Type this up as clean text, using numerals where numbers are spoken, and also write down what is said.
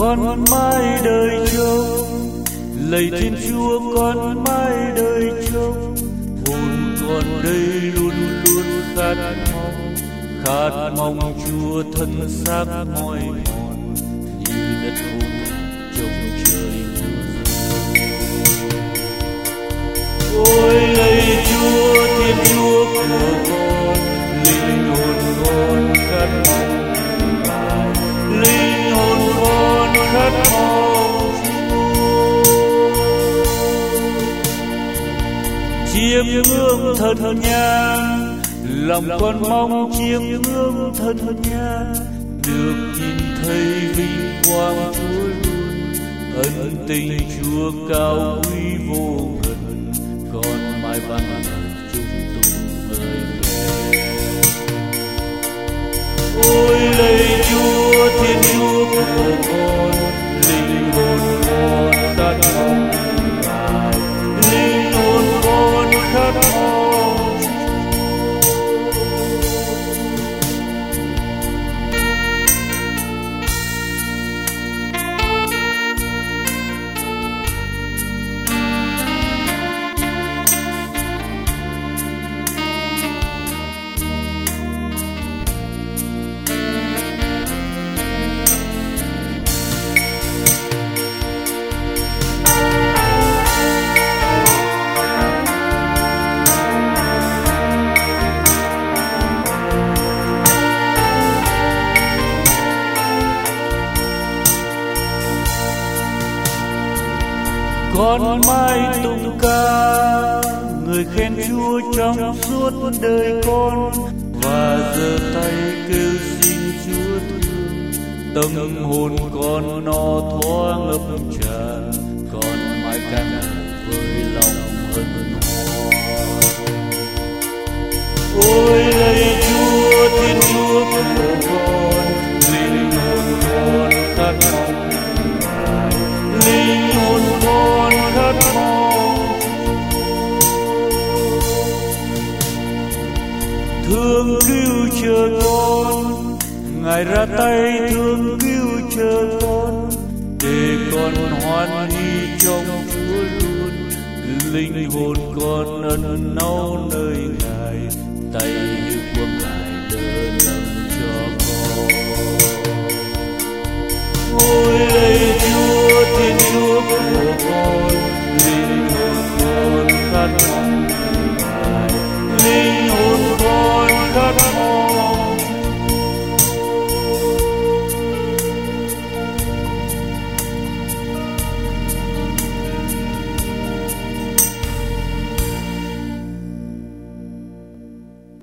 con mãi đời trông, lạy Thiên Chúa con mãi đời trông. Hồn con đây luôn luôn khát mong Chúa thân xác mỏi mòn như đất khô trông trời mưa. Ôi lạy Chúa Thiên Chúa của con, linh hồn con khát mong Ngài, linh hồn con khát mong chiêm ngưỡng thân nhang, lòng con mong chiêm ngưỡng thân nhang, được nhìn thấy vinh quang Chúa luôn, ân tình Chúa cao quý vô ngần, con mãi vang chung tung ơi nghe. Ôi lạy Chúa Thiên Chúa của con, linh hồn con khát mong Ngài, linh hồn con khát mong. Con mãi tung ca người khen Chúa trong suốt đời con, và giơ tay kêu xin Chúa thương. Tâm hồn con no thoáng ngập tràn, con mãi ca ngợi với lòng hân hoan. Ôi lạy Chúa Thiên Chúa của con, linh hồn con khát mong Ngài, linh hồn con khát mong. Thương cứu chờ con, Ngài ra tay thương cứu chờ con, để con hoan hỷ trong Chúa luôn. Linh hồn con ân náu nơi Ngài, tay của Ngài đỡ nâng cho con. Ôi lạy